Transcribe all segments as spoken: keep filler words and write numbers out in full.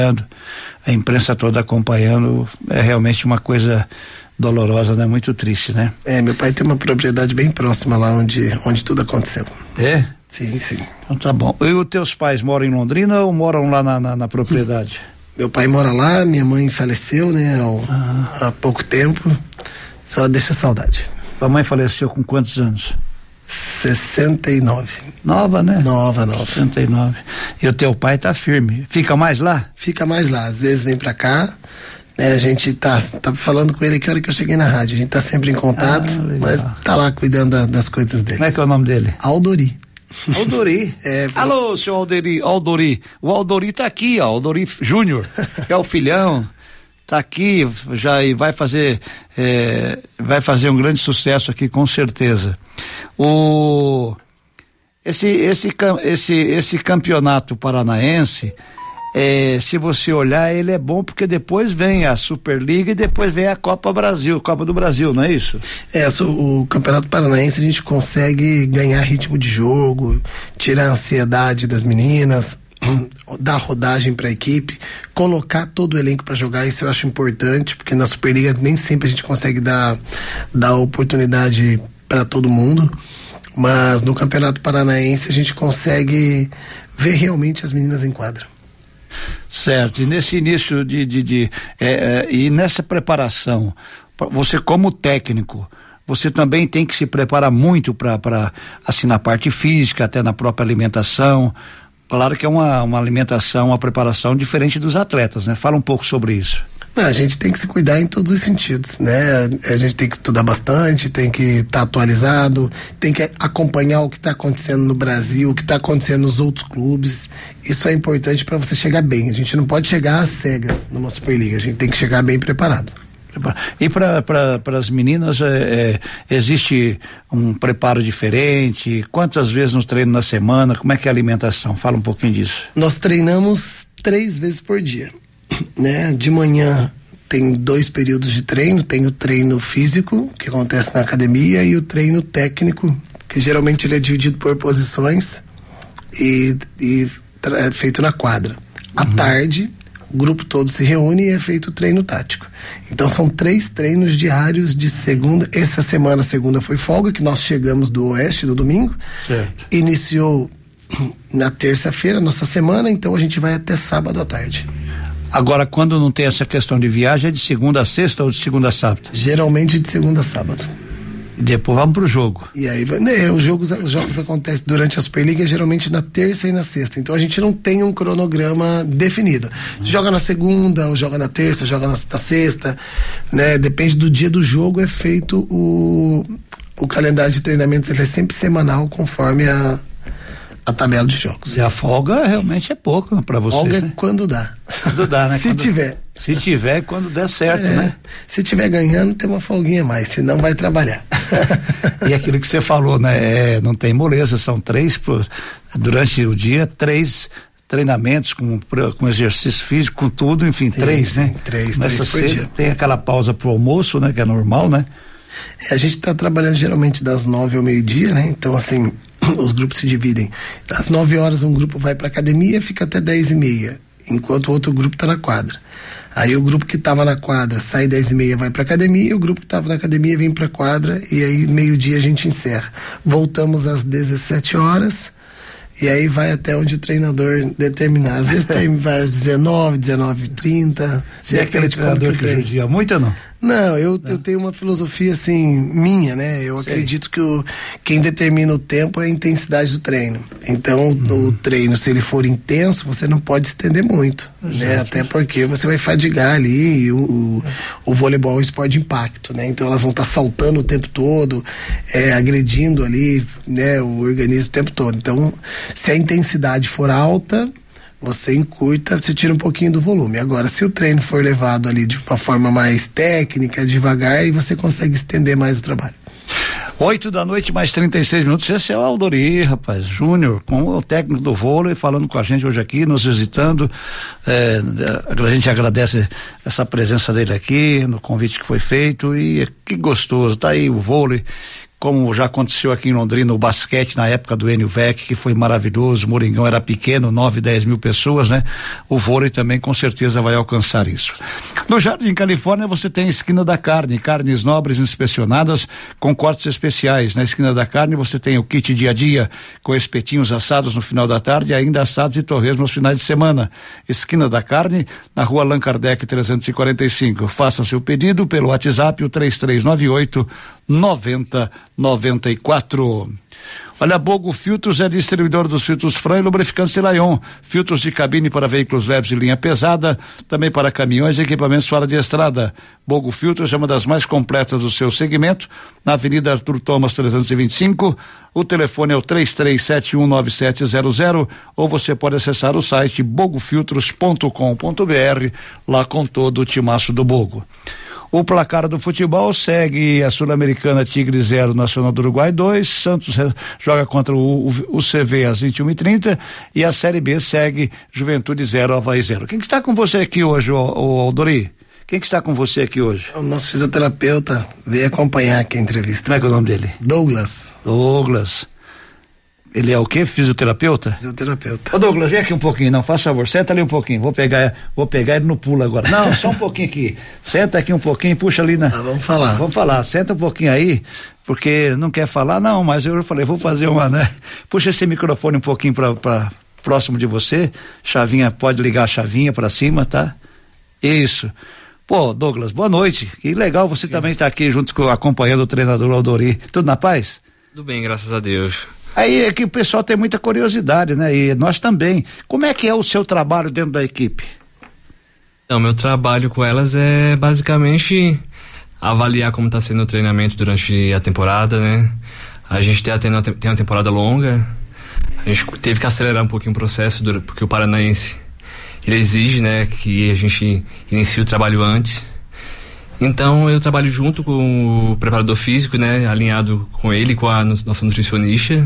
a imprensa toda acompanhando, é realmente uma coisa dolorosa, né? Muito triste, né? É, meu pai tem uma propriedade bem próxima lá onde, onde tudo aconteceu. É? Sim, sim. Então tá bom. E os teus pais moram em Londrina ou moram lá na, na, na propriedade? Meu pai mora lá, minha mãe faleceu, né? Ao, ah. Há pouco tempo, só deixa saudade. Tua mãe faleceu com quantos anos? sessenta e nove. Nova, né? Nova, nova. sessenta e nove. E o teu pai tá firme. Fica mais lá? Fica mais lá. Às vezes vem pra cá, né? A gente tá, tá falando com ele que hora que eu cheguei na rádio. A gente tá sempre em contato, ah, mas tá lá cuidando da, das coisas dele. Como é que é o nome dele? Aldori. Aldori. É, alô, seu Aldori, Aldori. O Aldori tá aqui, ó, Aldori Júnior, que é o filhão. Tá aqui, já e vai fazer, é, vai fazer um grande sucesso aqui, com certeza. O, esse, esse, esse, esse campeonato paranaense, é, se você olhar, ele é bom porque depois vem a Superliga e depois vem a Copa Brasil, Copa do Brasil, não é isso? É, o Campeonato Paranaense a gente consegue ganhar ritmo de jogo, tirar a ansiedade das meninas, dar rodagem para a equipe, colocar todo o elenco para jogar. Isso eu acho importante, porque na Superliga nem sempre a gente consegue dar, dar oportunidade para todo mundo, mas no Campeonato Paranaense a gente consegue ver realmente as meninas em quadra. Certo, e nesse início de, de, de é, é, e nessa preparação, você como técnico, você também tem que se preparar muito para, assim, na parte física, até na própria alimentação. Claro que é uma, uma alimentação, uma preparação diferente dos atletas, né? Fala um pouco sobre isso. Não, a gente tem que se cuidar em todos os sentidos, né? A gente tem que estudar bastante, tem que estar tá atualizado, tem que acompanhar o que está acontecendo no Brasil, o que está acontecendo nos outros clubes. Isso é importante para você chegar bem. A gente não pode chegar às cegas numa Superliga, a gente tem que chegar bem preparado. E para para as meninas, é, é, existe um preparo diferente? Quantas vezes nos treinos na semana? Como é que é a alimentação? Fala um pouquinho disso. Nós treinamos três vezes por dia, né? De manhã tem dois períodos de treino, tem o treino físico, que acontece na academia, e o treino técnico, que geralmente ele é dividido por posições e, e é feito na quadra. À uhum. tarde, o grupo todo se reúne e é feito o treino tático. Então são três treinos diários de segunda. Essa semana, segunda foi folga, que nós chegamos do Oeste no domingo. Certo. Iniciou na terça-feira nossa semana, então a gente vai até sábado à tarde. Agora, quando não tem essa questão de viagem, é de segunda a sexta ou de segunda a sábado? Geralmente de segunda a sábado. E depois vamos pro jogo. E aí, né, os jogos, os jogos acontecem durante a Superliga geralmente na terça e na sexta. Então a gente não tem um cronograma definido. Hum. Joga na segunda, ou joga na terça, joga na, na sexta, né? Depende do dia do jogo, é feito o, o calendário de treinamentos, ele é sempre semanal, conforme a a tabela de jogos. E a folga realmente é pouco para vocês, folga né? É quando dá. Quando dá, né? Se quando, tiver. Se tiver, quando der certo, é, né? Se tiver ganhando, tem uma folguinha a mais, senão vai trabalhar. E aquilo que você falou, né? É, não tem moleza, são três por, durante o dia, três treinamentos com, com exercício físico, com tudo, enfim, sim, três, sim, né? Três, Começa três por cedo, dia. Tem aquela pausa pro almoço, né? Que é normal, né? É, a gente tá trabalhando geralmente das nove ao meio-dia, né? Então, assim, os grupos se dividem. Às nove horas um grupo vai para academia, fica até dez e meia, enquanto o outro grupo tá na quadra. Aí o grupo que estava na quadra sai dez e meia, vai para academia, e o grupo que estava na academia vem para quadra, e aí meio-dia a gente encerra. Voltamos às dezessete horas, e aí vai até onde o treinador determinar. Às vezes tem, vai às dezenove, dezenove e trinta. Você é aquele treinador que judia muito ou não? Não, eu, não. eu tenho uma filosofia assim, minha, né? Eu Sei. acredito que o, quem determina o tempo é a intensidade do treino. Então, uhum. o treino, se ele for intenso, você não pode estender muito, Exato. né? Até porque você vai fadigar ali, e o, o, o voleibol é um esporte de impacto, né? Então elas vão estar tá saltando o tempo todo, é, agredindo ali, né, o organismo o tempo todo. Então, se a intensidade for alta, você encurta, você tira um pouquinho do volume. Agora, se o treino for levado ali de uma forma mais técnica, devagar, aí você consegue estender mais o trabalho. Oito da noite, mais trinta e seis minutos. Esse é o Aldori, rapaz, Júnior, com o técnico do vôlei, falando com a gente hoje aqui, nos visitando. É, a gente agradece essa presença dele aqui, no convite que foi feito, e que gostoso, tá aí o vôlei como já aconteceu aqui em Londrina, o basquete na época do Enio Vec, que foi maravilhoso, o Moringão era pequeno, nove, dez mil pessoas, né? O vôlei também com certeza vai alcançar isso. No Jardim Califórnia você tem a Esquina da Carne, carnes nobres inspecionadas com cortes especiais. Na Esquina da Carne você tem o kit dia a dia com espetinhos assados no final da tarde e ainda assados e torresmo nos finais de semana. Esquina da Carne, na rua Allan Kardec trezentos e quarenta e cinco. Faça seu pedido pelo WhatsApp, o três três nove oito noventa noventa e quatro. Olha, Bogo Filtros é distribuidor dos filtros Fran e lubrificantes Lion, filtros de cabine para veículos leves de linha pesada, também para caminhões e equipamentos fora de estrada. Bogo Filtros é uma das mais completas do seu segmento, na Avenida Arthur Thomas trezentos e vinte e cinco. O telefone é o três três sete um nove sete zero zero, ou você pode acessar o site bogo filtros ponto com ponto b r, lá com todo o timaço do Bogo. O placar do futebol segue a Sul-Americana Tigre zero, Nacional do Uruguai dois, Santos joga contra o, o, o C V às vinte e uma e trinta e a Série B segue Juventude zero, Avaí zero. Quem que está com você aqui hoje, o, o Aldori? Quem que está com você aqui hoje? O nosso fisioterapeuta veio acompanhar aqui a entrevista. Como é que é o nome dele? Douglas. Douglas. Ele é o quê? Fisioterapeuta? Fisioterapeuta. Ô Douglas, vem aqui um pouquinho, não, faz favor, senta ali um pouquinho, vou pegar, vou pegar ele no pulo agora. Não, só um pouquinho aqui, senta aqui um pouquinho, puxa ali na... Ah, vamos falar. Vamos falar, senta um pouquinho aí, porque não quer falar, não, mas eu falei, vou fazer uma, né? Puxa esse microfone um pouquinho pra, pra próximo de você, chavinha, pode ligar a chavinha pra cima, tá? Isso. Pô, Douglas, boa noite, que legal você Sim. também estar aqui junto com, acompanhando o treinador Aldori. Tudo na paz? Tudo bem, graças a Deus. Aí é que o pessoal tem muita curiosidade, né? E nós também. Como é que é o seu trabalho dentro da equipe? Então, meu trabalho com elas é basicamente avaliar como está sendo o treinamento durante a temporada, né? A gente tem, tem uma temporada longa, a gente teve que acelerar um pouquinho o processo, porque o paranaense, ele exige, né, que a gente inicie o trabalho antes. Então eu trabalho junto com o preparador físico, né, alinhado com ele, com a nossa nutricionista,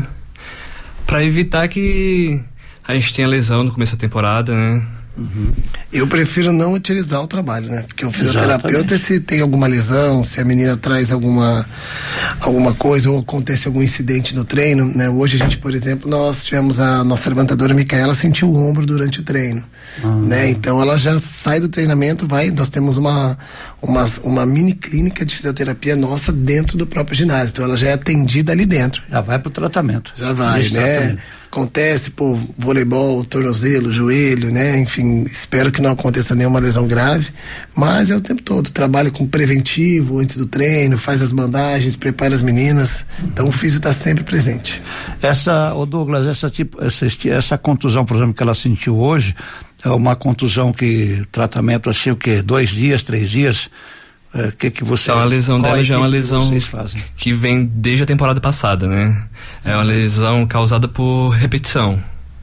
para evitar que a gente tenha lesão no começo da temporada, né? Uhum. Eu prefiro não utilizar o trabalho, né? Porque o fisioterapeuta, Exatamente. Se tem alguma lesão, se a menina traz alguma alguma coisa ou acontece algum incidente no treino, né? Hoje a gente, por exemplo, nós tivemos a nossa levantadora Micaela sentiu o ombro durante o treino, uhum. né? Então ela já sai do treinamento, vai, nós temos uma uma, uma mini clínica de fisioterapia nossa dentro do próprio ginásio, então ela já é atendida ali dentro. Já vai pro tratamento. Já vai, Deixa né? Tratamento. Acontece, pô, voleibol, tornozelo, joelho, né? Enfim, espero que não aconteça nenhuma lesão grave, mas é o tempo todo, trabalha com preventivo antes do treino, faz as bandagens, prepara as meninas, então o físio está sempre presente. Essa, ô Douglas, essa, tipo, essa, essa contusão, por exemplo, que ela sentiu hoje, é uma contusão que, tratamento assim, o quê? Dois dias, três dias? O é, que que você... Então, a lesão dela já é uma lesão que vem desde a temporada passada, né? É uma lesão causada por repetição.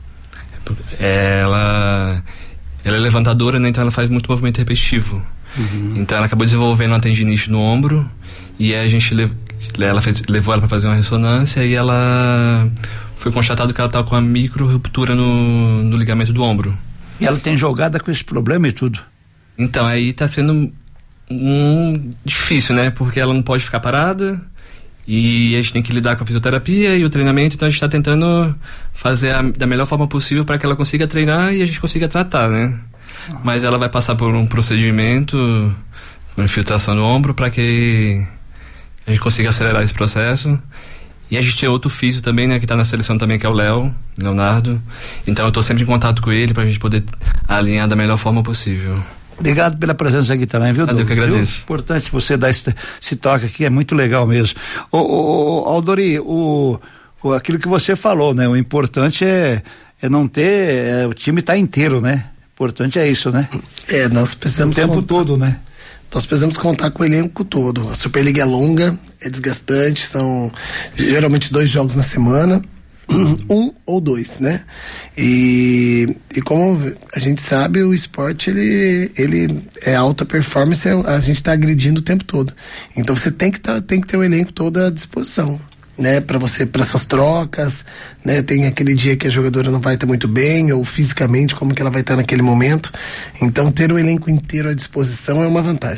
Ela, ela é levantadora, né? Então ela faz muito movimento repetitivo. Uhum. Então ela acabou desenvolvendo uma tendinite no ombro e a gente lev, ela fez, levou ela para fazer uma ressonância e ela foi constatado que ela estava com uma micro ruptura no, no ligamento do ombro. E ela tem jogada com esse problema e tudo? Então aí está sendo um difícil, né? Porque ela não pode ficar parada e a gente tem que lidar com a fisioterapia e o treinamento, então a gente está tentando fazer a, da melhor forma possível para que ela consiga treinar e a gente consiga tratar, né? Ah. Mas ela vai passar por um procedimento, uma infiltração no ombro, para que a gente consiga acelerar esse processo. E a gente tem outro físio também, né? Que está na seleção também, que é o Léo, Leonardo. Então eu estou sempre em contato com ele para a gente poder alinhar da melhor forma possível. Obrigado pela presença aqui também, viu, Douglas? Eu que agradeço. Viu? Importante você dar esse, esse toque aqui, é muito legal mesmo. Ô, ô, ô Aldori, o, o, aquilo que você falou, né? O importante é, é não ter, é, o time tá inteiro, né? O importante é isso, né? É, nós precisamos... O tempo contar, todo, né? Nós precisamos contar com o elenco todo. A Superliga é longa, é desgastante, são geralmente dois jogos na semana. Um ou dois, né? E, e como a gente sabe, o esporte ele, ele é alta performance, a gente está agredindo o tempo todo. Então você tem que, tá, tem que ter o elenco todo à disposição, né? Para você, para suas trocas, né? Tem aquele dia que a jogadora não vai estar muito bem, ou fisicamente, como que ela vai estar naquele momento. Então ter o elenco inteiro à disposição é uma vantagem.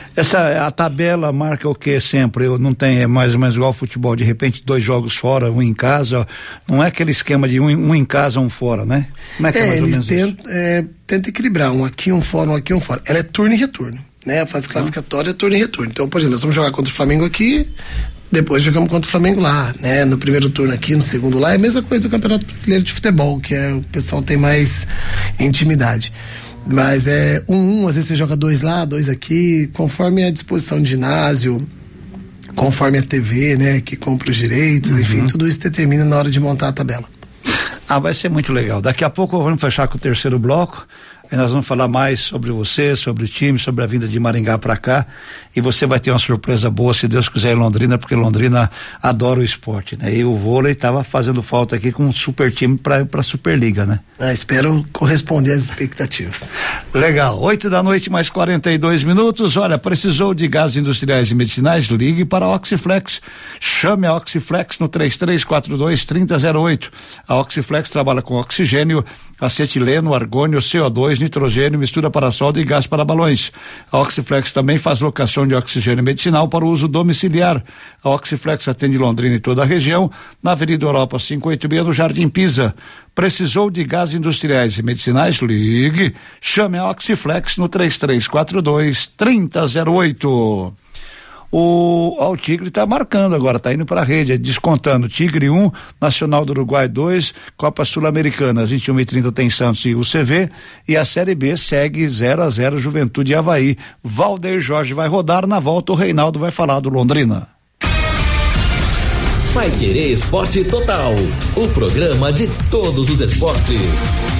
Essa, a tabela marca o que sempre? Eu não tem, é mais ou menos igual ao futebol, de repente dois jogos fora, um em casa, não é aquele esquema de um, um em casa, um fora, né? Como é que é, é mais ou menos tenta, isso? É, tenta equilibrar, um aqui, um fora, um aqui, um fora. Ela é turno e retorno, né? A fase classificatória é turno e retorno. Então, por exemplo, nós vamos jogar contra o Flamengo aqui, depois jogamos contra o Flamengo lá, né? No primeiro turno aqui, no segundo lá, é a mesma coisa do Campeonato Brasileiro de Futebol, que é o pessoal tem mais intimidade. Mas é um, um, às vezes você joga dois lá, dois aqui, conforme a disposição de ginásio, conforme a T V, né, que compra os direitos, uhum. Enfim, tudo isso determina na hora de montar a tabela. Ah, vai ser muito legal. Daqui a pouco vamos fechar com o terceiro bloco. Aí nós vamos falar mais sobre você, sobre o time, sobre a vinda de Maringá para cá, e você vai ter uma surpresa boa, se Deus quiser, em Londrina, porque Londrina adora o esporte, né? E o vôlei estava fazendo falta aqui com um super time para para Superliga, né? Ah, espero corresponder às expectativas. Legal. Oito da noite, mais quarenta e dois minutos. Olha, precisou de gases industriais e medicinais? Ligue para a Oxiflex. Chame a Oxiflex no três três quatro dois, três zero zero oito. A Oxiflex trabalha com oxigênio, acetileno, argônio, C O dois, nitrogênio, mistura para solda e gás para balões. A Oxiflex também faz locação de oxigênio medicinal para uso domiciliar. A Oxiflex atende Londrina e toda a região, na Avenida Europa quinhentos e oitenta e seis, no Jardim Pisa. Precisou de gases industriais e medicinais? Ligue. Chame a Oxiflex no três três quatro dois, três zero zero oito. O, ó, o Tigre está marcando agora, está indo para a rede, descontando. Tigre um, Nacional do Uruguai dois, Copa Sul-Americana, às vinte e uma e trinta tem Santos e U C V, e a Série B segue zero a zero Juventude e Avaí. Valdeir Jorge vai rodar, na volta o Reinaldo vai falar do Londrina. Paiquerê Esporte Total, o programa de todos os esportes.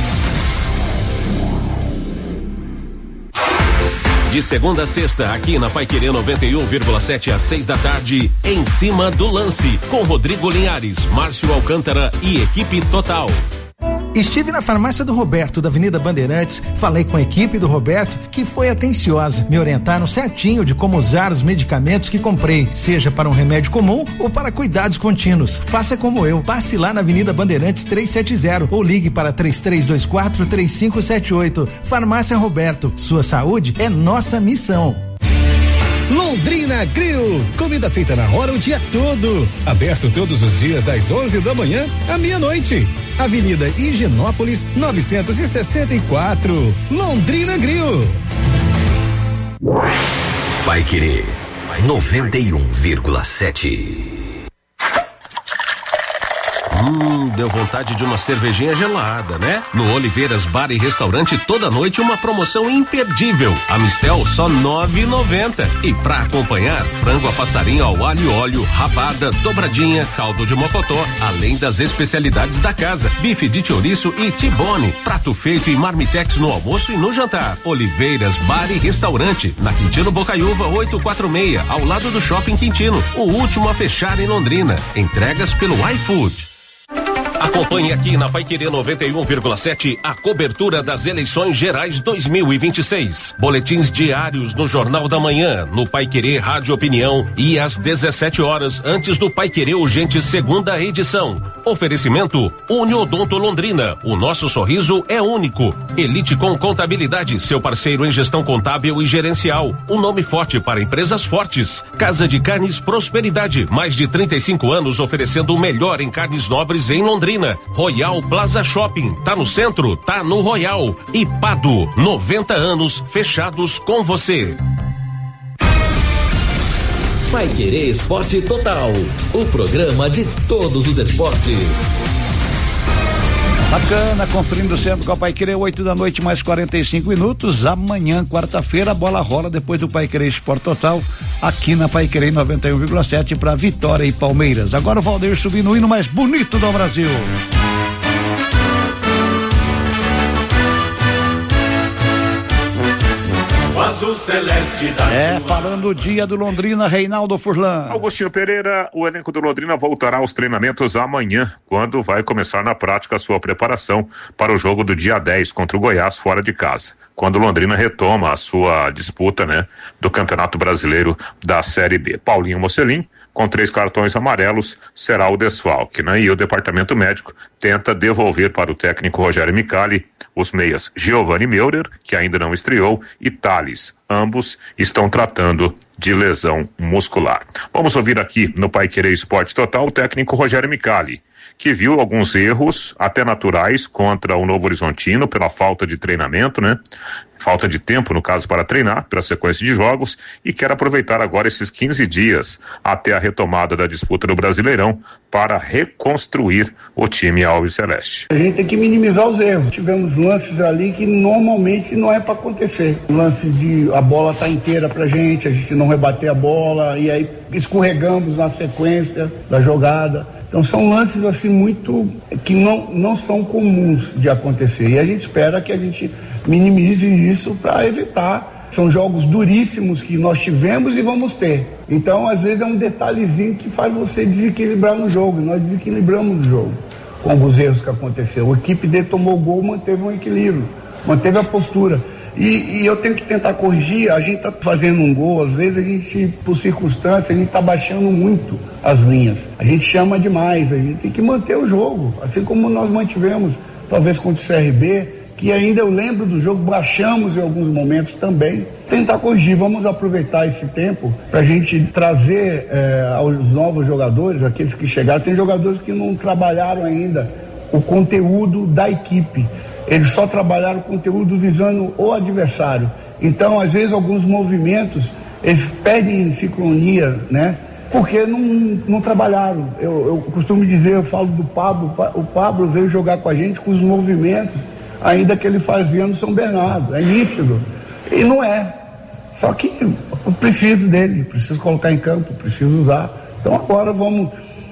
De segunda a sexta, aqui na Paiquerê noventa e um vírgula sete às seis da tarde, em cima do lance, com Rodrigo Linhares, Márcio Alcântara e equipe total. Estive na farmácia do Roberto, da Avenida Bandeirantes, falei com a equipe do Roberto, que foi atenciosa, me orientaram certinho de como usar os medicamentos que comprei, seja para um remédio comum ou para cuidados contínuos. Faça como eu, passe lá na Avenida Bandeirantes trezentos e setenta ou ligue para três três dois quatro, três cinco sete oito. Farmácia Roberto, sua saúde é nossa missão. Londrina Grill, comida feita na hora o dia todo, aberto todos os dias das onze da manhã à meia-noite. Avenida Higienópolis novecentos e sessenta e quatro, Londrina Grill. Paiquerê noventa e um vírgula sete. Hum, deu vontade de uma cervejinha gelada, né? No Oliveiras Bar e Restaurante, toda noite uma promoção imperdível. A Mistel só nove e noventa. E pra acompanhar, frango a passarinho ao alho e óleo, rabada, dobradinha, caldo de mocotó, além das especialidades da casa, bife de chouriço e tibone, prato feito e marmitex no almoço e no jantar. Oliveiras Bar e Restaurante, na Quintino Bocaiúva oitocentos e quarenta e seis, ao lado do Shopping Quintino, o último a fechar em Londrina. Entregas pelo iFood. Acompanhe aqui na Paiquerê noventa e um vírgula sete a cobertura das eleições gerais dois mil e vinte e seis. Boletins diários no Jornal da Manhã, no Paiquerê Rádio Opinião e às dezessete horas antes do Paiquerê Urgente segunda edição. Oferecimento Uniodonto Londrina. O nosso sorriso é único. Elite com Contabilidade, seu parceiro em gestão contábil e gerencial. Um nome forte para empresas fortes. Casa de Carnes Prosperidade, mais de trinta e cinco anos oferecendo o melhor em carnes nobres em Londrina. Royal Plaza Shopping, tá no centro, tá no Royal. E Pado, noventa anos fechados com você. Paiquerê Esporte Total, o programa de todos os esportes. Bacana, conferindo sempre com a Paiquerê, oito da noite, mais quarenta e cinco minutos. Amanhã, quarta-feira, a bola rola depois do Paiquerê Esporte Total, aqui na Paiquerê noventa e um vírgula sete para Vitória e Palmeiras. Agora o Valdeir subindo o hino mais bonito do Brasil. Azul celeste da É, falando do dia do Londrina, Reinaldo Furlan. Augustinho Pereira, o elenco do Londrina voltará aos treinamentos amanhã, quando vai começar na prática a sua preparação para o jogo do dia dez contra o Goiás fora de casa, quando o Londrina retoma a sua disputa, né, do Campeonato Brasileiro da Série B. Paulinho Mocelin, com três cartões amarelos, será o desfalque, né? E o departamento médico tenta devolver para o técnico Rogério Micali Os meias Giovanni Meurer, que ainda não estreou, e Thales, ambos estão tratando de lesão muscular. Vamos ouvir aqui no Paiquerê Esporte Total o técnico Rogério Micali, que viu alguns erros até naturais contra o Novo Horizontino pela falta de treinamento, né? Falta de tempo, no caso, para treinar, pela sequência de jogos, e quer aproveitar agora esses quinze dias até a retomada da disputa do Brasileirão para reconstruir o time alviceleste. A gente tem que minimizar os erros. Tivemos lances ali que normalmente não é para acontecer. Lance de a bola tá inteira pra gente, a gente não rebater a bola e aí escorregamos na sequência da jogada. Então são lances assim muito que não, não são comuns de acontecer e a gente espera que a gente minimize isso para evitar. São jogos duríssimos que nós tivemos e vamos ter. Então às vezes é um detalhezinho que faz você desequilibrar no jogo e nós desequilibramos o jogo com alguns erros que aconteceram. A equipe dele tomou o gol, manteve um equilíbrio, manteve a postura. E, e eu tenho que tentar corrigir. A gente tá fazendo um gol, às vezes a gente, por circunstância, a gente tá baixando muito as linhas. A gente chama demais, a gente tem que manter o jogo, assim como nós mantivemos, talvez contra o C R B, que ainda eu lembro do jogo, baixamos em alguns momentos também. Tentar corrigir, vamos aproveitar esse tempo para a gente trazer eh, aos novos jogadores, aqueles que chegaram. Tem jogadores que não trabalharam ainda o conteúdo da equipe. Eles só trabalharam o conteúdo visando o adversário. Então, às vezes, alguns movimentos, eles perdem sincronia, né? Porque não, não trabalharam. Eu, eu costumo dizer, eu falo do Pablo, o Pablo veio jogar com a gente com os movimentos, ainda que ele fazia no São Bernardo. É nítido. E não é. Só que eu preciso dele, preciso colocar em campo, preciso usar. Então, agora vamos...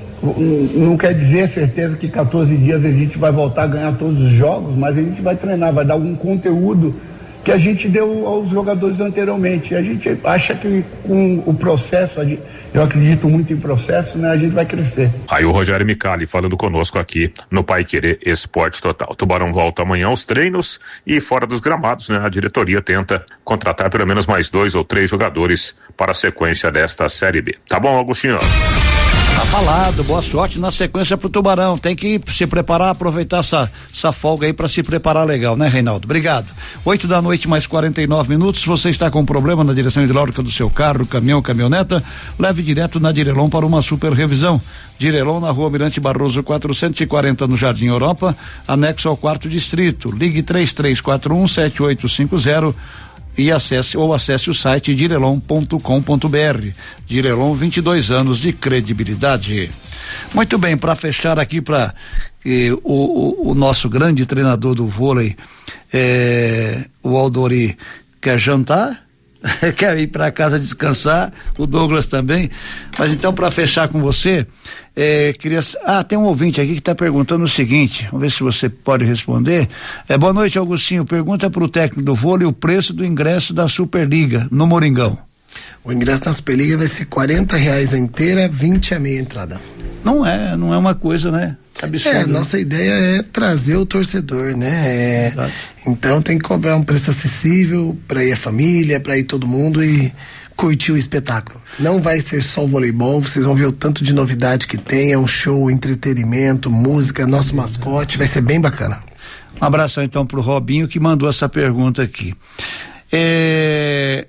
Não quer dizer certeza que quatorze dias a gente vai voltar a ganhar todos os jogos, mas a gente vai treinar, vai dar algum conteúdo que a gente deu aos jogadores anteriormente. E a gente acha que com o processo, eu acredito muito em processo, né? A gente vai crescer. Aí o Rogério Micali falando conosco aqui no Paiquerê Esporte Total. Tubarão volta amanhã aos treinos e fora dos gramados, né? A diretoria tenta contratar pelo menos mais dois ou três jogadores para a sequência desta Série B. Tá bom, Agostinho? Tá falado, boa sorte na sequência pro Tubarão. Tem que se preparar, aproveitar essa, essa folga aí pra se preparar legal, né, Reinaldo? Obrigado. Oito da noite, mais quarenta e nove minutos. Você está com problema na direção hidráulica do seu carro, caminhão, caminhoneta? Leve direto na Direlon para uma super revisão. Direlon na Rua Mirante Barroso quatrocentos e quarenta, no Jardim Europa, anexo ao quarto distrito. Ligue três três quatro um sete oito cinco zero e acesse ou acesse o site direlon ponto com ponto br. Direlon, vinte e dois anos de credibilidade. Muito bem, para fechar aqui para eh, o, o, o nosso grande treinador do vôlei, eh, o Aldori, quer jantar? Quer ir para casa descansar, o Douglas também. Mas então, para fechar com você, é, queria. Ah, tem um ouvinte aqui que está perguntando o seguinte: vamos ver se você pode responder. É, boa noite, Augustinho. Pergunta para o técnico do vôlei o preço do ingresso da Superliga no Moringão. O ingresso da Superliga vai ser quarenta reais a inteira, vinte a meia entrada. Não é, não é uma coisa, né? Absurdo. É, nossa ideia é trazer o torcedor, né? É, então tem que cobrar um preço acessível para ir a família, para ir todo mundo e curtir o espetáculo. Não vai ser só o voleibol, vocês vão ver o tanto de novidade que tem, é um show, entretenimento, música, nosso mascote, vai ser bem bacana. Um abração então pro Robinho que mandou essa pergunta aqui. É...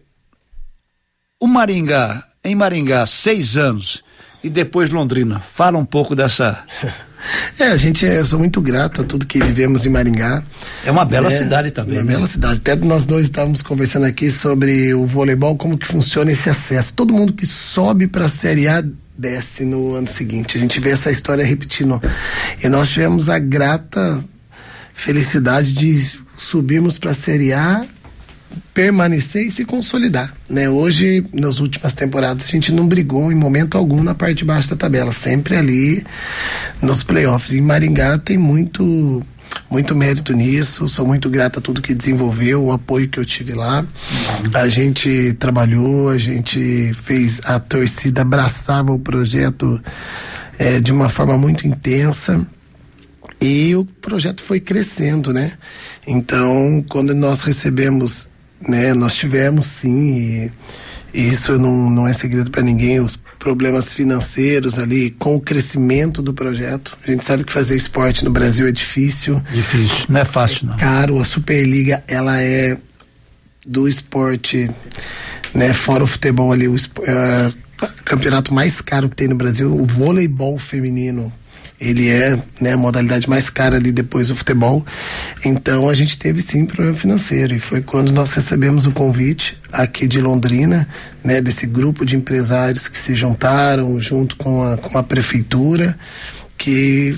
O Maringá, em Maringá, seis anos e depois Londrina, fala um pouco dessa... É, a gente, eu sou muito grato a tudo que vivemos em Maringá. É uma bela é, cidade também. Uma né? bela cidade. Até nós dois estávamos conversando aqui sobre o voleibol, como que funciona esse acesso. Todo mundo que sobe para a Série A desce no ano seguinte. A gente vê essa história repetindo. E nós tivemos a grata felicidade de subirmos para a Série A, permanecer e se consolidar, né? Hoje, nas últimas temporadas, a gente não brigou em momento algum na parte de baixo da tabela, sempre ali nos playoffs. Em Maringá tem muito muito mérito nisso, sou muito grato a tudo que desenvolveu, o apoio que eu tive lá. A gente trabalhou, a gente fez, a torcida abraçava o projeto é, de uma forma muito intensa. E o projeto foi crescendo, né? Então, quando nós recebemos, né, nós tivemos sim, e, e isso não, não é segredo para ninguém, os problemas financeiros ali com o crescimento do projeto. A gente sabe que fazer esporte no Brasil é difícil. Difícil, não é fácil não. Caro, a Superliga, ela é do esporte, né, fora o futebol ali, o uh, campeonato mais caro que tem no Brasil, o voleibol feminino. Ele é, né, a modalidade mais cara ali depois do futebol. Então a gente teve sim problema financeiro. E foi quando nós recebemos o convite aqui de Londrina, né, desse grupo de empresários que se juntaram junto com a, com a prefeitura, que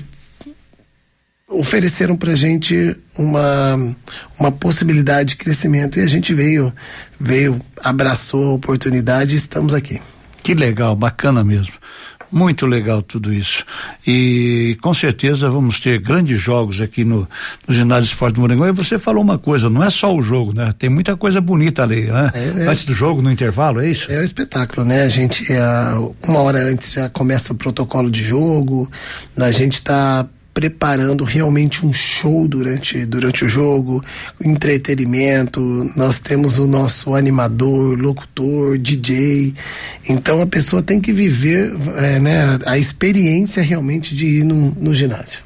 ofereceram pra gente uma, uma possibilidade de crescimento. E a gente veio, veio, abraçou a oportunidade e estamos aqui. Que legal, bacana mesmo. Muito legal tudo isso. E com certeza vamos ter grandes jogos aqui no, no Ginásio de Esporte do Moringão. E você falou uma coisa, não é só o jogo, né? Tem muita coisa bonita ali, né? É, é, antes do jogo, no intervalo, é isso? É o espetáculo, né? A gente, é, uma hora antes já começa o protocolo de jogo, a gente tá preparando realmente um show durante, durante o jogo, entretenimento. Nós temos o nosso animador, locutor, D J. Então a pessoa tem que viver é, né, a experiência realmente de ir no, no ginásio.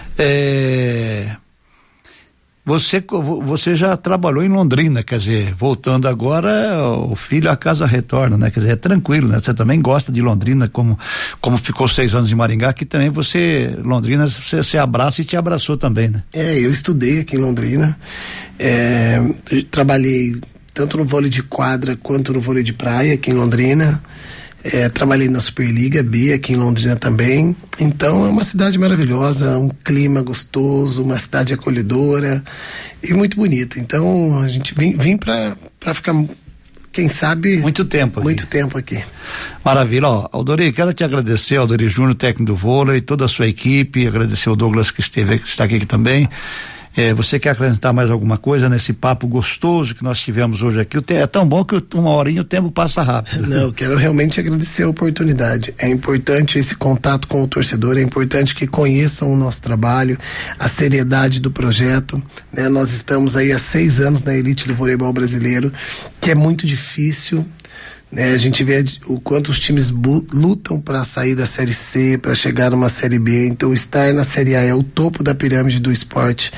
É... Você, você já trabalhou em Londrina, quer dizer, voltando agora, o filho a casa retorna, né? Quer dizer, é tranquilo, né? Você também gosta de Londrina, como, como ficou seis anos em Maringá, que também você, Londrina, você se abraça e te abraçou também, né? É, eu estudei aqui em Londrina, é, trabalhei tanto no vôlei de quadra quanto no vôlei de praia aqui em Londrina. É, trabalhei na Superliga B aqui em Londrina também. Então é uma cidade maravilhosa, um clima gostoso, uma cidade acolhedora e muito bonita. Então a gente vem, vem pra, pra ficar, quem sabe, muito tempo aqui. Muito tempo aqui. Maravilha. Ó, Aldori, quero te agradecer, Aldori Júnior, técnico do vôlei, toda a sua equipe, agradecer o Douglas que esteve que está aqui também. É, você quer acrescentar mais alguma coisa nesse papo gostoso que nós tivemos hoje aqui? É tão bom que uma horinha o tempo passa rápido. Não, eu quero realmente agradecer a oportunidade. É importante esse contato com o torcedor, é importante que conheçam o nosso trabalho, a seriedade do projeto, né? Nós estamos aí há seis anos na elite do voleibol brasileiro, que é muito difícil. É, a gente vê o quanto os times bu- lutam para sair da Série C, para chegar numa Série B. Então estar na Série A é o topo da pirâmide do esporte,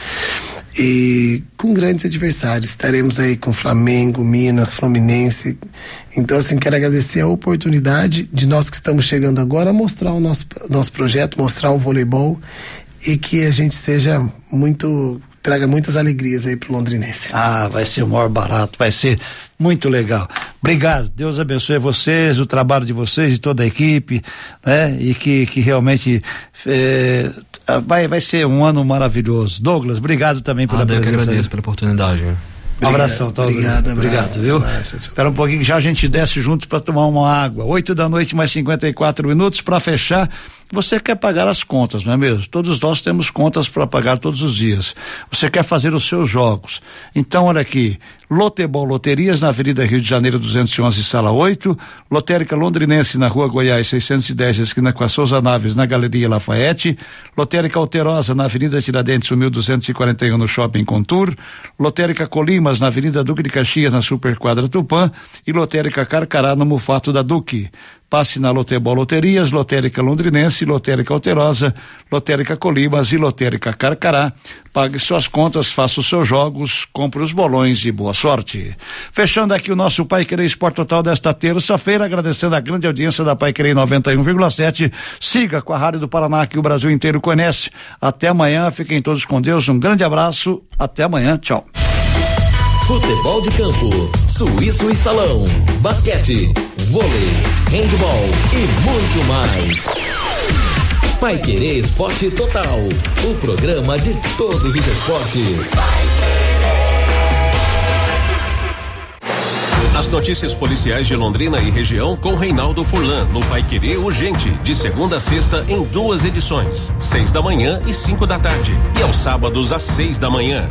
e com grandes adversários. Estaremos aí com Flamengo, Minas, Fluminense. Então assim, quero agradecer a oportunidade de nós que estamos chegando agora mostrar o nosso, nosso projeto, mostrar o voleibol, e que a gente seja muito, traga muitas alegrias aí pro londrinense. Ah, vai ser o maior barato, vai ser muito legal. Obrigado, Deus abençoe vocês, o trabalho de vocês, de toda a equipe, né? E que, que realmente é, vai, vai ser um ano maravilhoso. Douglas, obrigado também pela ah, presença. Eu que agradeço pela oportunidade. Um abração, tá? Obrigado, obrigado, viu? Espera um pouquinho que já a gente desce juntos para tomar uma água. Oito da noite, mais cinquenta e quatro minutos para fechar. Você quer pagar as contas, não é mesmo? Todos nós temos contas para pagar todos os dias. Você quer fazer os seus jogos. Então, olha aqui, Lotebol Loterias, na Avenida Rio de Janeiro duzentos e onze, sala oito, Lotérica Londrinense, na Rua Goiás seiscentos e dez, esquina com a Souza Naves, na Galeria Lafayette, Lotérica Alterosa, na Avenida Tiradentes, mil duzentos e quarenta e um, no Shopping Contour, Lotérica Colimas, na Avenida Duque de Caxias, na Superquadra Tupã, e Lotérica Carcará, no Mufato da Duque. Passe na Lotebol Loterias, Lotérica Londrinense, Lotérica Alterosa, Lotérica Colimas e Lotérica Carcará. Pague suas contas, faça os seus jogos, compre os bolões e boa sorte. Fechando aqui o nosso Paiquerê Esporte Total desta terça-feira, agradecendo a grande audiência da Paiquerê noventa e um vírgula sete. Siga com a Rádio do Paraná, que o Brasil inteiro conhece. Até amanhã, fiquem todos com Deus, um grande abraço, até amanhã, tchau. Futebol de campo, suíço e salão, basquete, vôlei, handebol e muito mais. Paiquerê Esporte Total, o programa de todos os esportes. As notícias policiais de Londrina e região com Reinaldo Furlan, no Paiquerê Urgente, de segunda a sexta em duas edições, seis da manhã e cinco da tarde, e aos sábados às seis da manhã.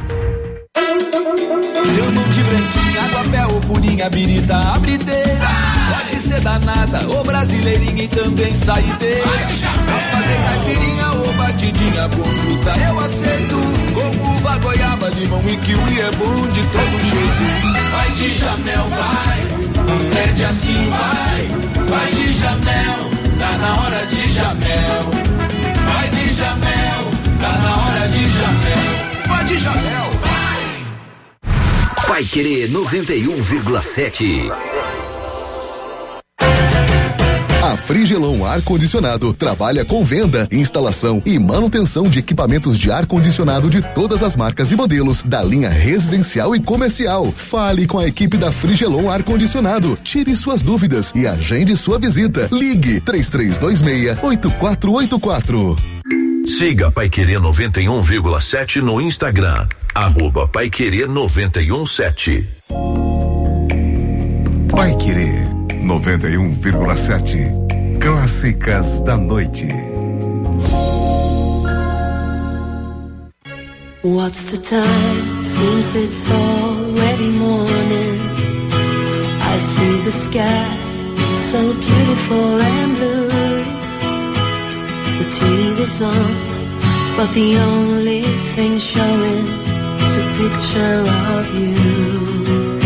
Chamam de branquinha, água-pé ou purinha, birita, abrideira. Pode ser danada, ou brasileirinha e também saideira. Pra fazer caipirinha ou batidinha com fruta eu aceito. Com uva, goiaba, limão e kiwi é bom de todo jeito. Vai de Jamel, vai, pede assim, vai. Vai de Jamel. hora de Jamel. Vai de Jamel, tá na hora de Jamel. Vai de Jamel, vai! Vai Querer noventa e um vírgula sete. A Frigelon Ar-Condicionado trabalha com venda, instalação e manutenção de equipamentos de ar-condicionado de todas as marcas e modelos da linha residencial e comercial. Fale com a equipe da Frigelon Ar-Condicionado. Tire suas dúvidas e agende sua visita. Ligue três três dois seis, oito quatro oito quatro. Siga Pai Querer noventa e um vírgula sete no Instagram. Arroba Pai Querer noventa e um sete. Pai Querer noventa e um vírgula sete. Clássicas da noite. What's the time? Seems it's already morning. I see the sky so beautiful and blue. The T V's on, but the only thing showing is a picture of you.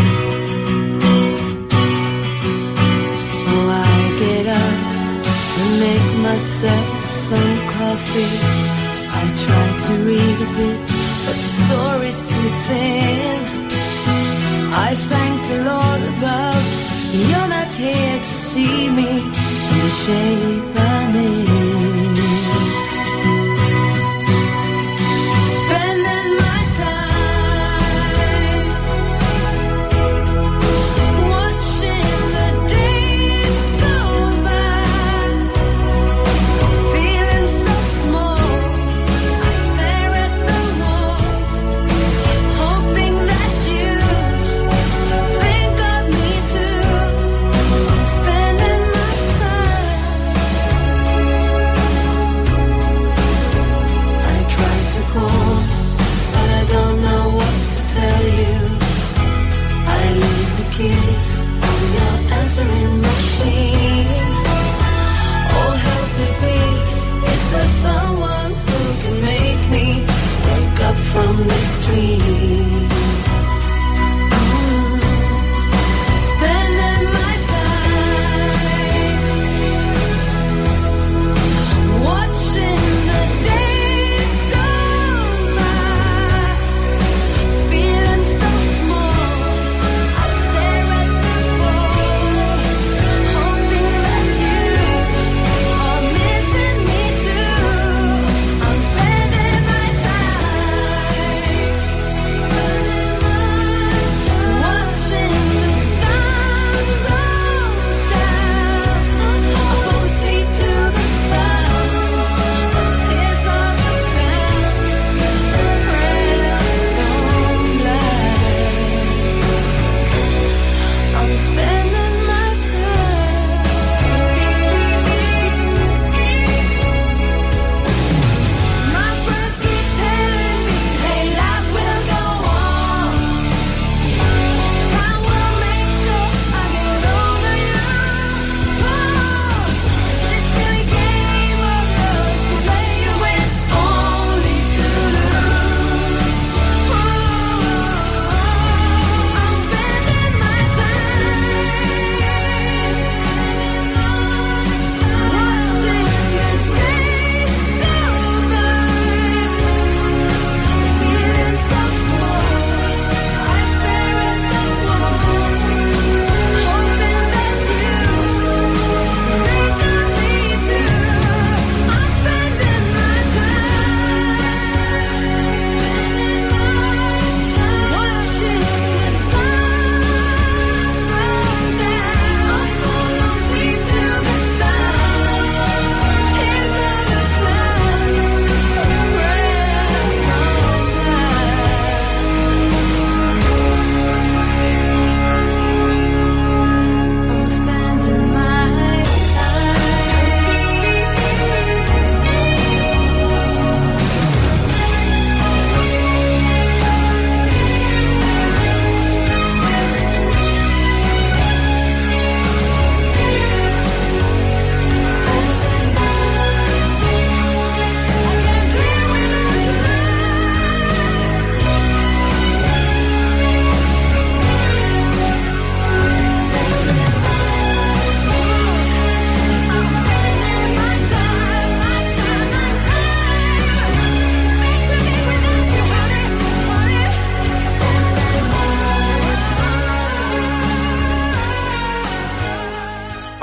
Oh, I get up and make myself some coffee. I try to read a bit, but the story's too thin. I thank the Lord above, you're not here to see me in the shape I'm in. Spending my time watching the days go by, feeling so small. I stare at the wall, hoping that you think of me too. Spending my time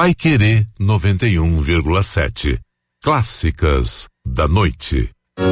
Paiquerê noventa e um vírgula sete. Clássicas da noite.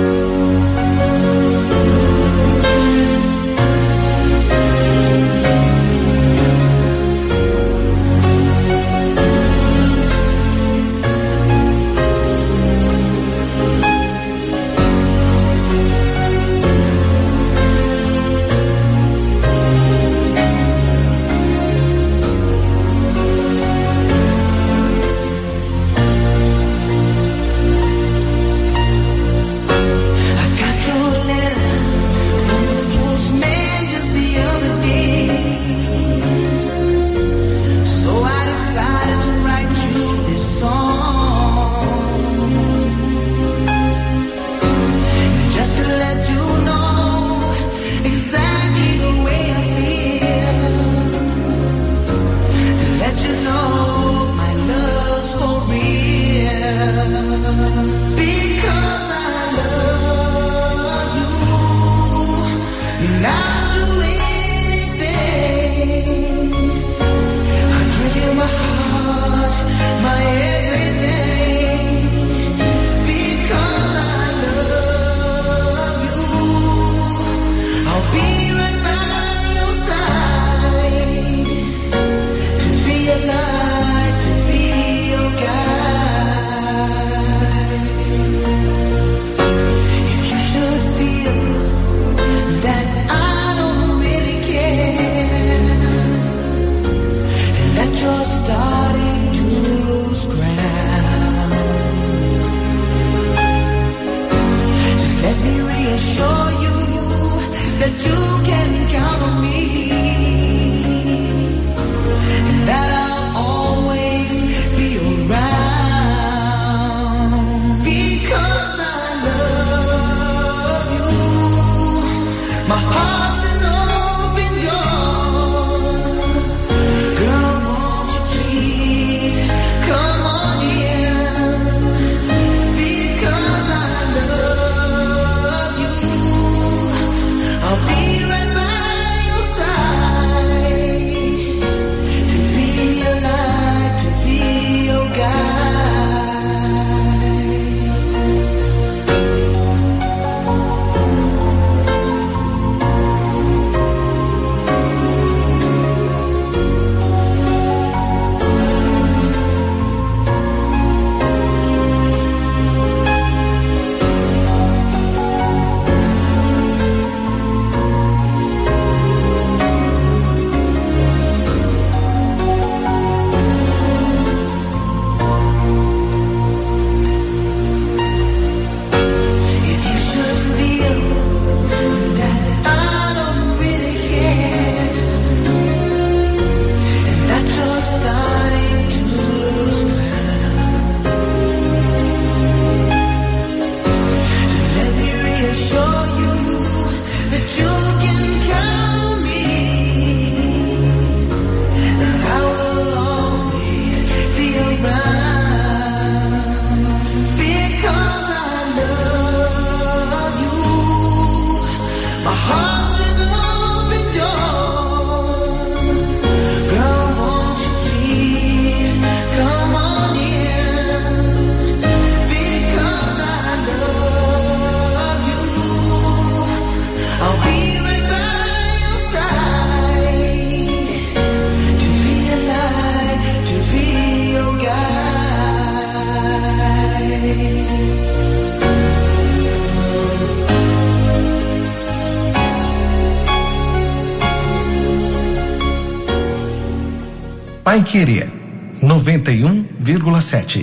Paiquerê noventa e um vírgula sete.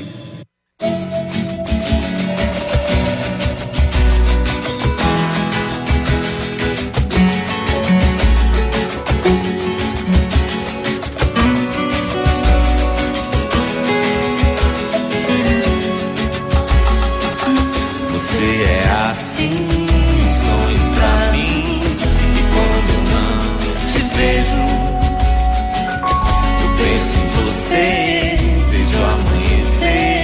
Penso em você desde o amanhecer.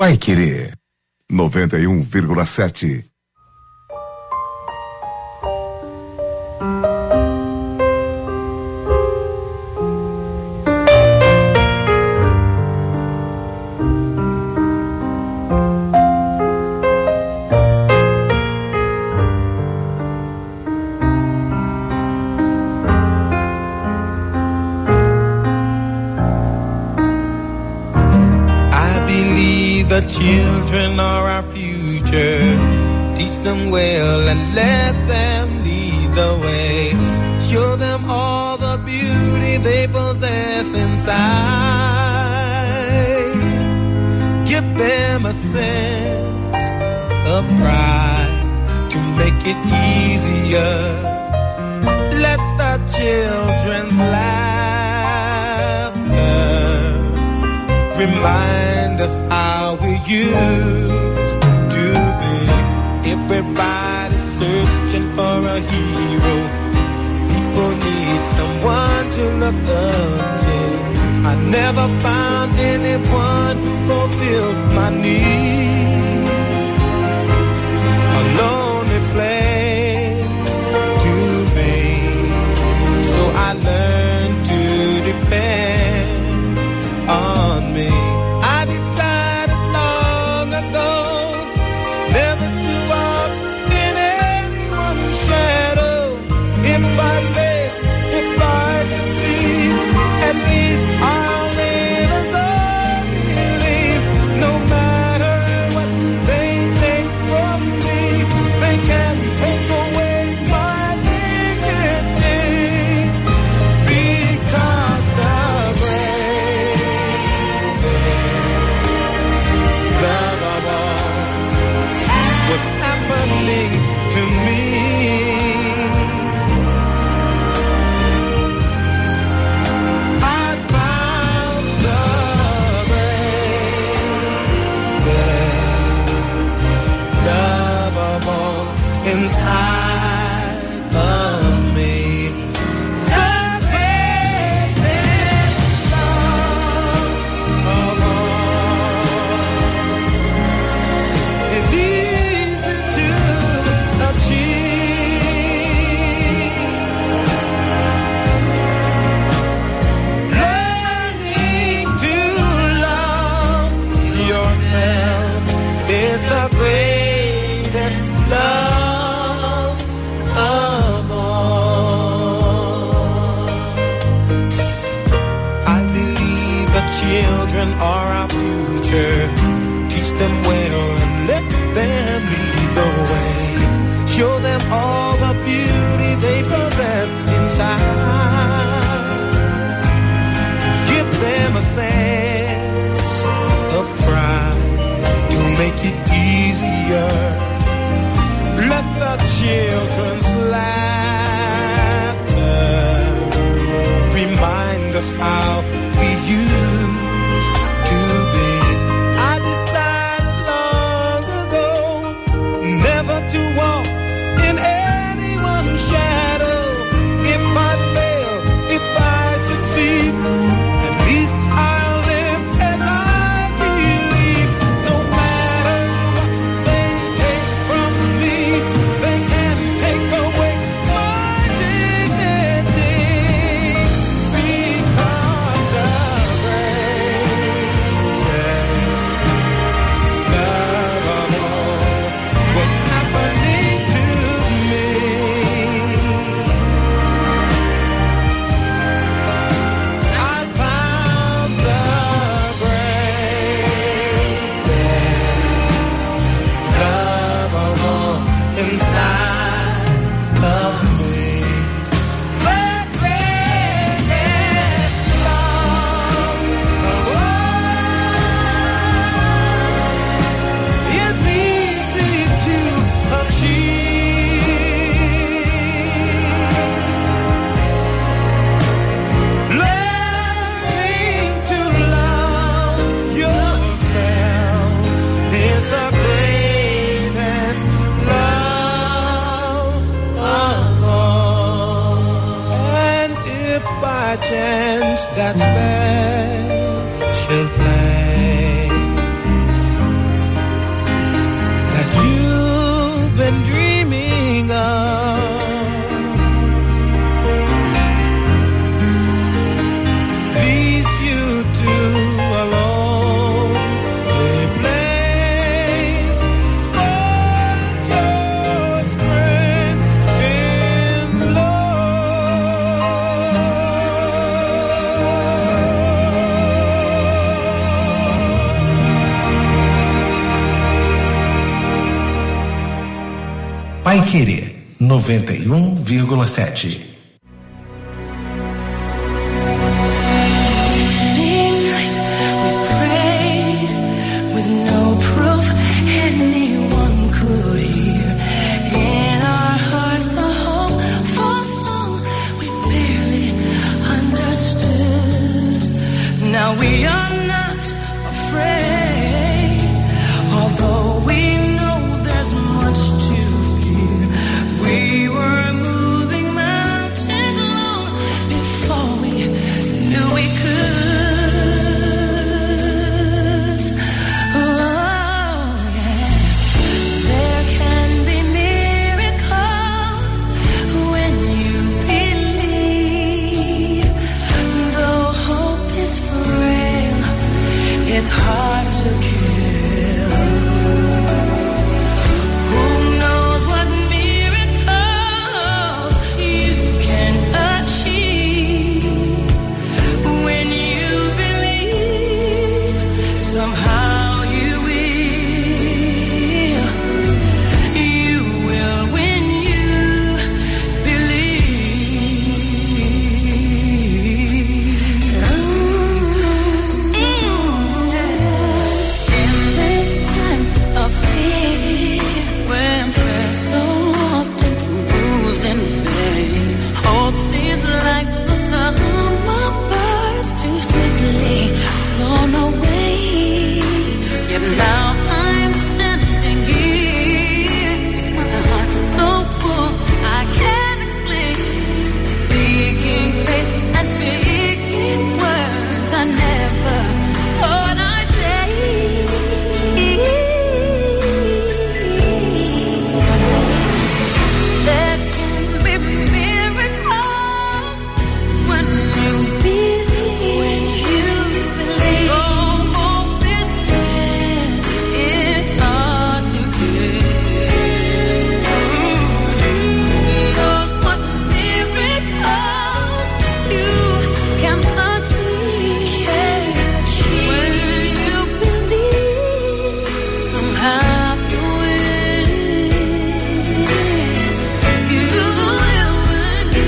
Vai Querer noventa e um vírgula sete. The children are our future. Teach them well and let them lead the way. Show them all the beauty they possess inside. Give them a sense of pride to make it easier. Let the children's laughter remind us how we used to be. Everybody's searching for a hero. People need someone to look up to. I never found anyone who fulfilled my need. A lonely place to be. So I learned to depend on me. I decided long ago never to walk in anyone's shadow. If I fail, if I succeed, at least I'll live as I believe. No matter what they take from me, they can't take away my dignity. Because the love of all was happening to me. I found the greatest love of all inside of me. The greatest love of all is easy to achieve. Learning to love yourself is the greatest love of all. I believe the children are our future. Teach them well and let them lead the way. Show them all the beauty they possess inside. Give them a sense of pride to make it easier. Let the children's laughter remind us how we used to be. I decided long ago never to walk in anyone's shadow. If I fail, if I succeed, at least I'll live as I believe. No matter what they take from me, they can't take away my dignity. Because the greatest love of all was happening to me. I found the greatest love of all inside of me. The greatest love of all is easy to achieve. Learning to love yourself is the greatest love of all. And if by chance that special place Paiquerê noventa e um vírgula sete. We are not afraid, although we know there's much to fear. We were moving mountains long before we knew we could. Oh, yes, there can be miracles when you believe, though hope is frail, it's hard to kill. Who knows what miracle you can achieve when you believe, somehow you will. You will when you believe. In this time of fear, when prayer so often proves in vain, hope seems like the summer birds too swiftly flown away. Yet now I'm standing here, my heart's so full I can't explain, seeking faith and speaking words I never thought I'd say. There can be miracles when you believe. When you believe, oh, hope is fair. It's hard to get. Who knows what miracles you can achieve when you believe, somehow you will. You will when you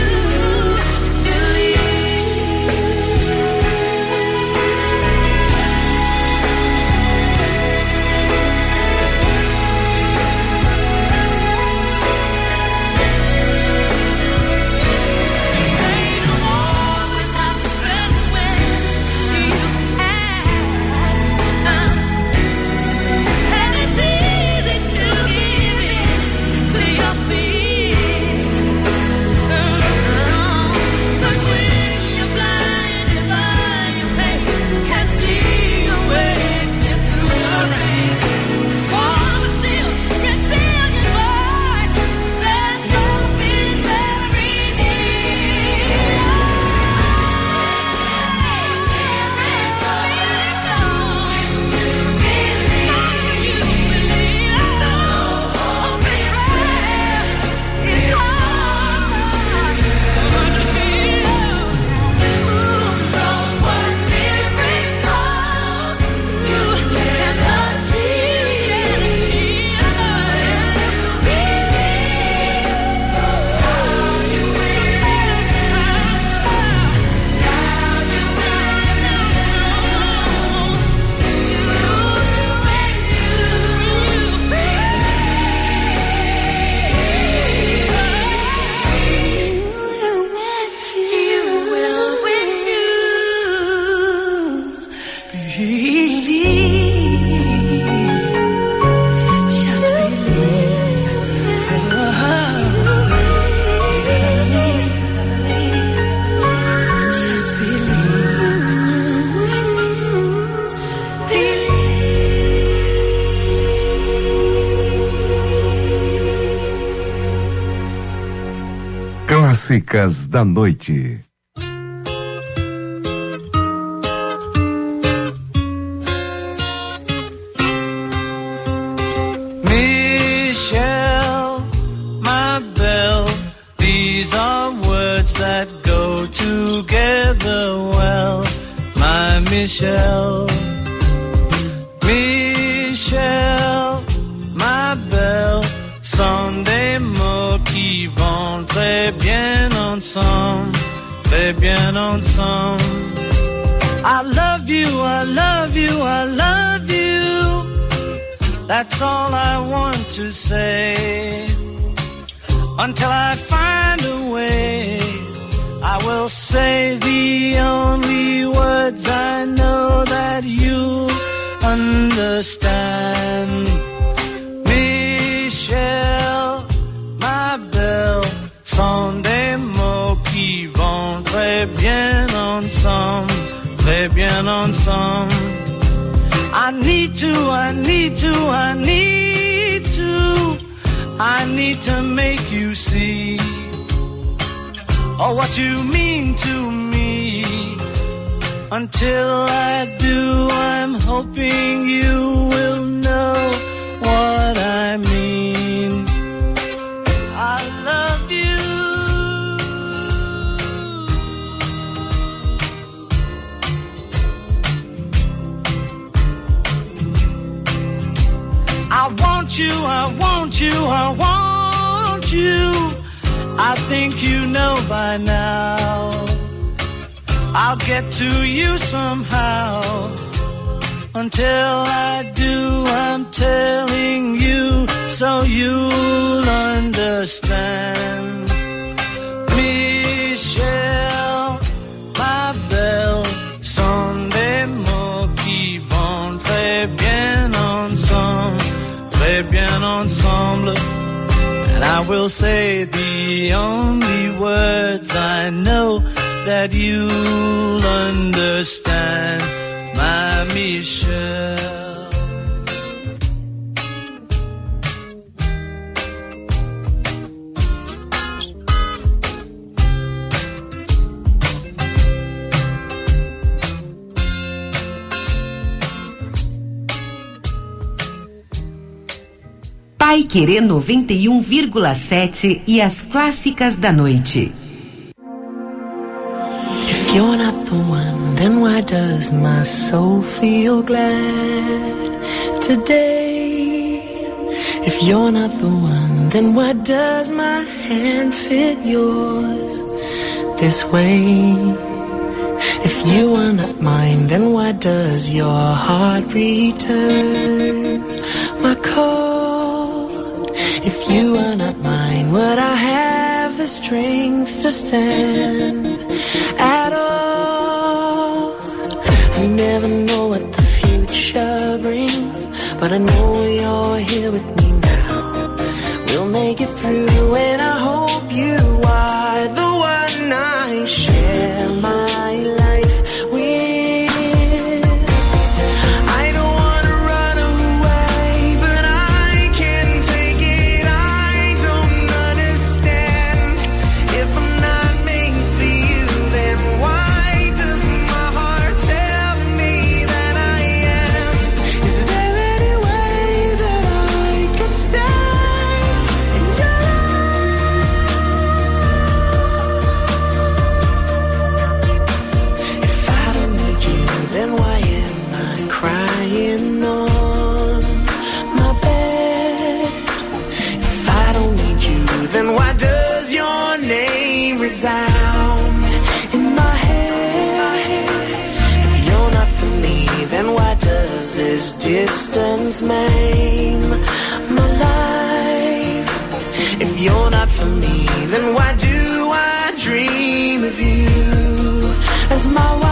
Clássicas da noite. Michelle, my belle, these are words that go together well, my Michelle. Michelle, my belle, Sunday qui vont très bien ensemble, très bien ensemble. I love you, I love you, I love you. That's all I want to say. Until I find a way, I will say the only words I know that you understand. Michel, ma belle, sont des mots qui vont très bien ensemble, très bien ensemble. I need to, I need to, I need to, I need to make you see, oh, what you mean to me. Until I do, I'm hoping you will know what I mean. I love you. I want you, I want you, I want you. I think you know by now. I'll get to you somehow. Until I do, I'm telling you so you'll understand. Michel, ma belle, sont des mots qui vont très bien ensemble, très bien ensemble. And I will say the only words I know that you'll understand, my Michel. Paiquerê noventa e um vírgula sete e as clássicas da noite. If you're not the one, then why does my soul feel glad today? If you're not the one, then why does my hand fit yours this way? If you are not mine, then why does your heart return my call? If you are not mine, would I have the strength to stand at all? I never know what the future brings, but I know you're here with me now. We'll make it through, and I hope you are the one I share my life with. I don't wanna run away, but I can't take it. I don't understand. If I'm not made for you, then why does my heart tell me that I am? Is there any way that I could stay in your life? If I don't need you, then why am I crying on my bed? If I don't need you, then why does your name resound in my head? If you're not for me, then why does this distance maim my life? If you're not for me, then why do I dream of you as my wife?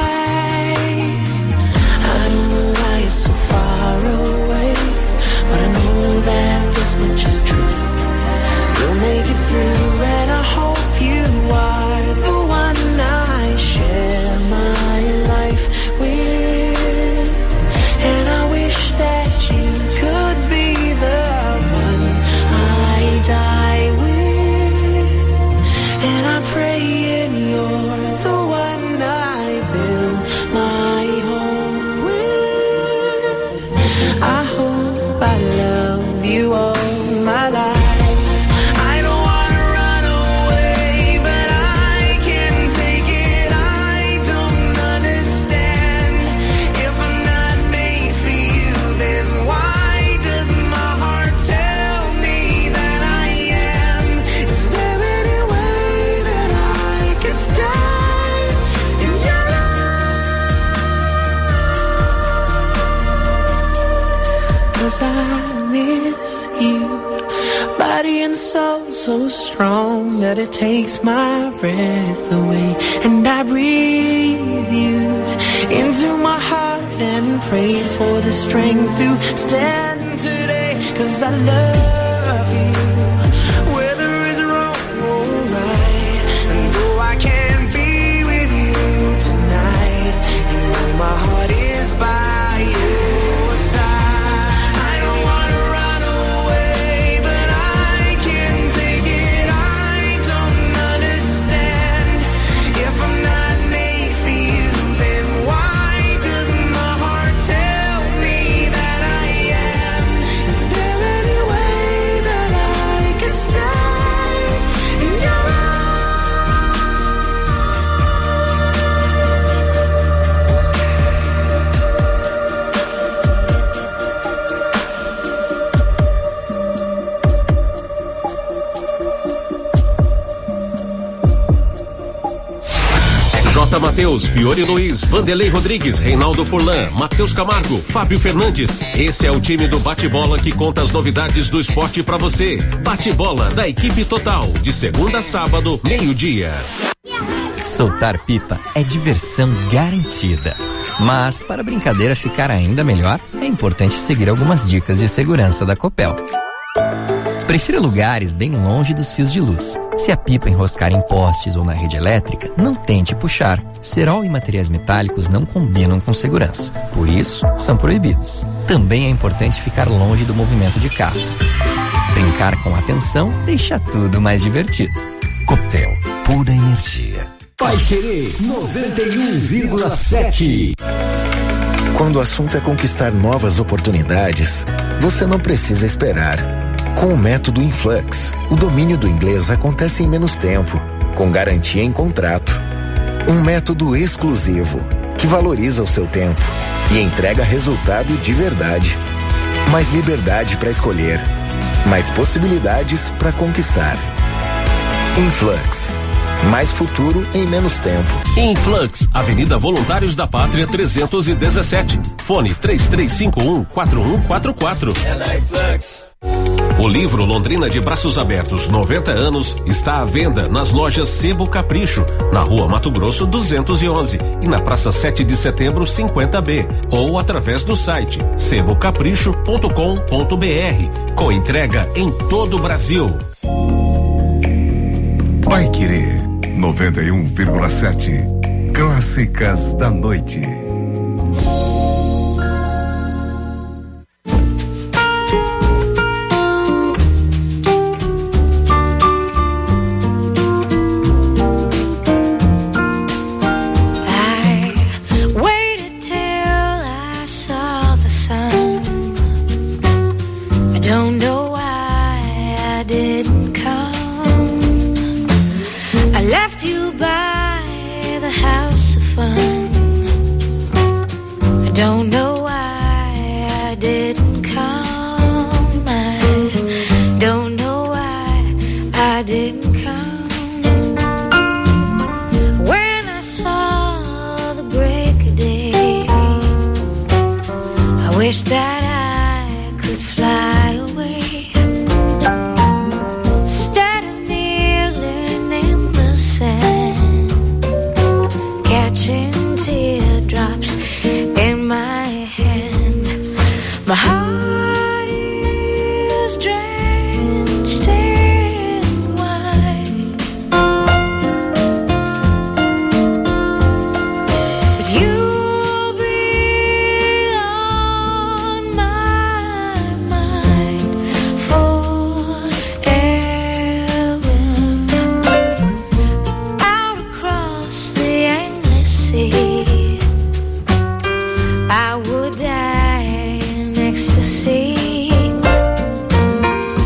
I don't know why it's so far away, but I know that this much is true. We'll make it through, and I hope you are the one I share my life with. And I wish that you could be the one I die with. And I pray and you're the one I build my home with. I hope I love you all my life. I don't wanna run away, but I can't take it. I don't understand. If I'm not made for you, then why does my heart tell me that I am? Is 'cause I miss you. Body and soul so strong that it takes my breath away. And I breathe you into my heart and pray for the strength to stand today. 'Cause I love you, whether it's wrong or right. And though I can't be with you tonight, you know my heart is by your side. I don't wanna run away, but I can't take it. I don't understand. If I'm not made for you, then why does my heart tell me that I am? Is there any way that I can stay in your arms? J. Matheus, Fiore Luiz, Vanderlei Rodrigues, Reinaldo Furlan, Matheus Camargo, Fábio Fernandes. Esse é o time do Bate-Bola que conta as novidades do esporte pra você. Bate-Bola da equipe total, de segunda a sábado, meio-dia. Soltar pipa é diversão garantida. Mas, para a brincadeira ficar ainda melhor, é importante seguir algumas dicas de segurança da Copel. Prefira lugares bem longe dos fios de luz. Se a pipa enroscar em postes ou na rede elétrica, não tente puxar. Cerol e materiais metálicos não combinam com segurança. Por isso, são proibidos. Também é importante ficar longe do movimento de carros. Brincar com atenção deixa tudo mais divertido. Copel, pura energia. Paiquerê noventa e um vírgula sete. Quando o assunto é conquistar novas oportunidades, você não precisa esperar. Com o método Influx, o domínio do inglês acontece em menos tempo, com garantia em contrato. Um método exclusivo, que valoriza o seu tempo e entrega resultado de verdade. Mais liberdade para escolher, mais possibilidades para conquistar. Influx. Mais futuro em menos tempo. Influx, Avenida Voluntários da Pátria trezentos e dezessete. Fone três três cinco um, quatro um quatro quatro. É na Influx. O livro Londrina de Braços Abertos noventa anos está à venda nas lojas Sebo Capricho, na Rua Mato Grosso duzentos e onze e na Praça sete de Setembro cinquenta B, ou através do site sebo capricho ponto com ponto br, com entrega em todo o Brasil. Paiquerê noventa e um vírgula sete. Clássicas da noite. I would die in ecstasy.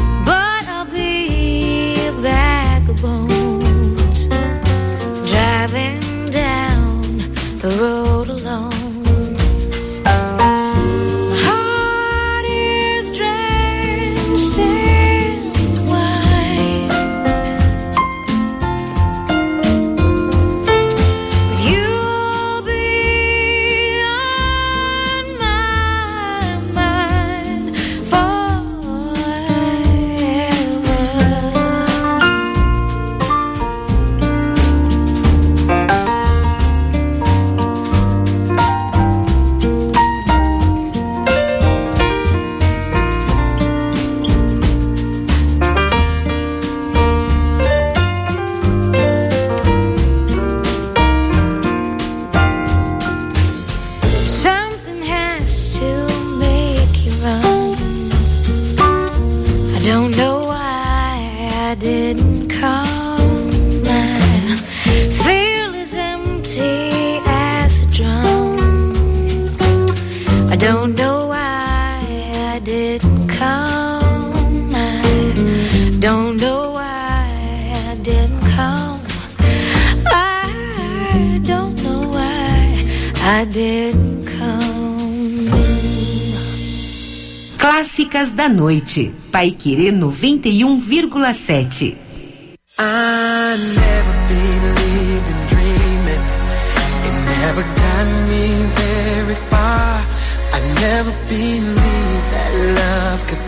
didn't come. I don't know why I didn't come. I don't know why I didn't come. Clássicas da Noite. Paiquerê noventa e um vírgula sete. I never believed in dreaming. It never got me very far. I never believed that love could